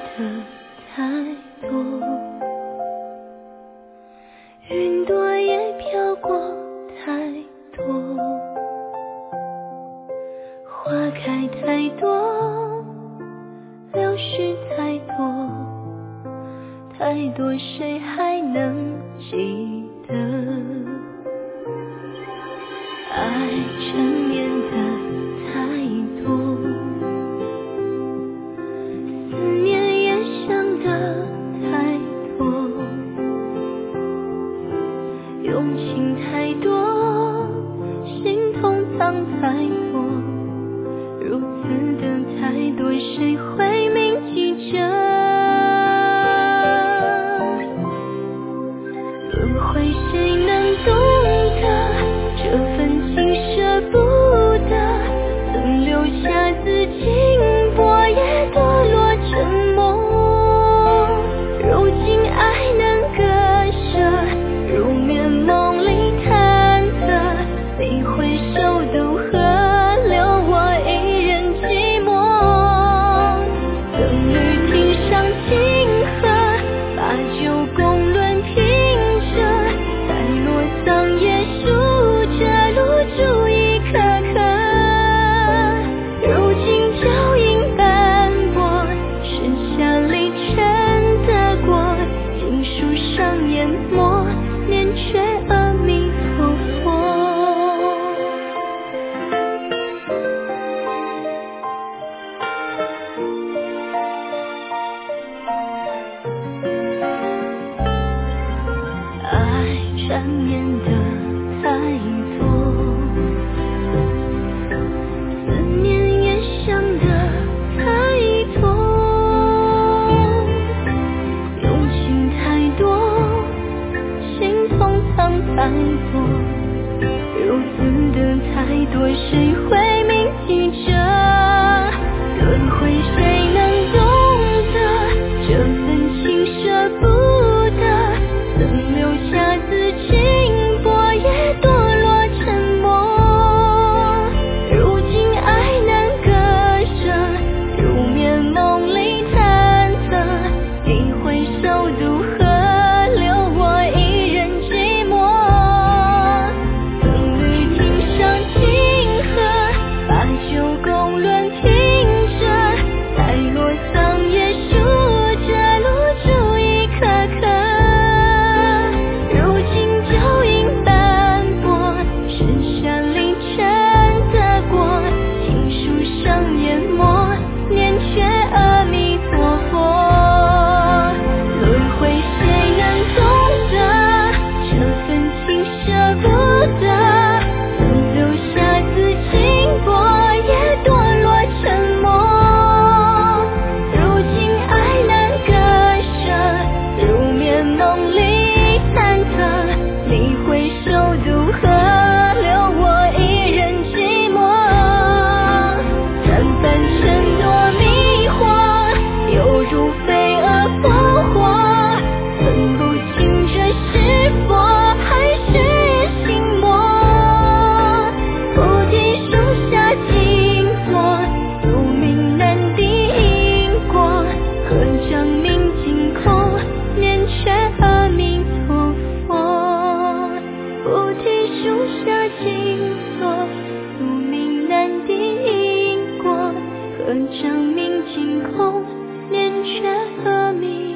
的太多，云朵也飘过太多，花开太多，流逝太多，太多谁还能记得？爱缠绵的太多，思念也想的太多，用情太多，心痛藏太多，如此的太多谁会铭记着？轮回谁能懂得这份情舍不得，曾留下自经过也堕落沉默，如今爱能割舍，入眠梦里忐忑，你回首渡河，留我一人寂寞。等雨停上清河，把酒共论平仄，彩落桑叶数着露珠一颗颗，如今脚印斑驳，剩下离尘的过，经书上淹没，念却阿弥陀佛。爱缠绵的太多，思念也想的太多，用情太多，心痛藏太多，如此的太多谁会铭记着？轮回谁能懂得这份情舍不得，曾留下自经过也堕落沉默，如今爱能割舍，入眠梦里忐忑，你回首渡河，留我一人寂寞。等雨停上清河，把酒共论平仄，彩落桑叶数着露珠一颗颗，如今脚印斑驳，剩下离尘的过，经书上淹没，念却阿弥陀佛。轮回谁能懂得这份情舍不得，曾留下自经过也堕落沉默，如今爱能割舍，入眠梦里忐忑，你回首渡河，留我一人寂寞。但凡尘多迷惑，犹如飞蛾扑火，分不清这是佛还是心魔。菩提树下静坐，宿命难敌因果，合掌明镜空，念却阿弥陀佛。菩提树下静坐，宿命难敌因果，合掌明镜空，念却阿弥